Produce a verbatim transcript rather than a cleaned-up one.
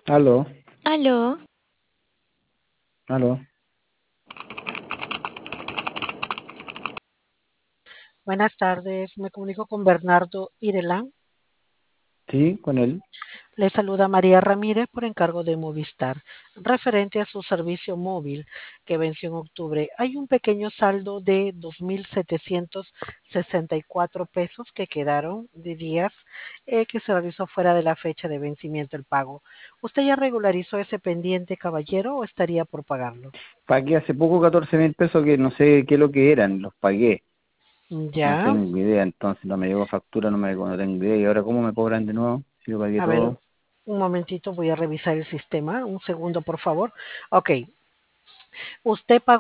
Aló, Aló, aló. Buenas tardes, me comunico con Bernardo Irelán. Sí, con él. Le saluda María Ramírez por encargo de Movistar. Referente a su servicio móvil que venció en octubre, hay un pequeño saldo de dos mil setecientos sesenta y cuatro pesos que quedaron de días eh, que se realizó fuera de la fecha de vencimiento el pago. ¿Usted ya regularizó ese pendiente, caballero, o estaría por pagarlo? Pagué hace poco catorce mil pesos que no sé qué es lo que eran, los pagué. No Ya, tengo idea, entonces no me llegó factura, no me no tengo idea. ¿Y ahora cómo me cobran de nuevo? Si lo pagué a ver, todo. un momentito, voy a revisar el sistema. Un segundo, por favor. Ok, usted pagó.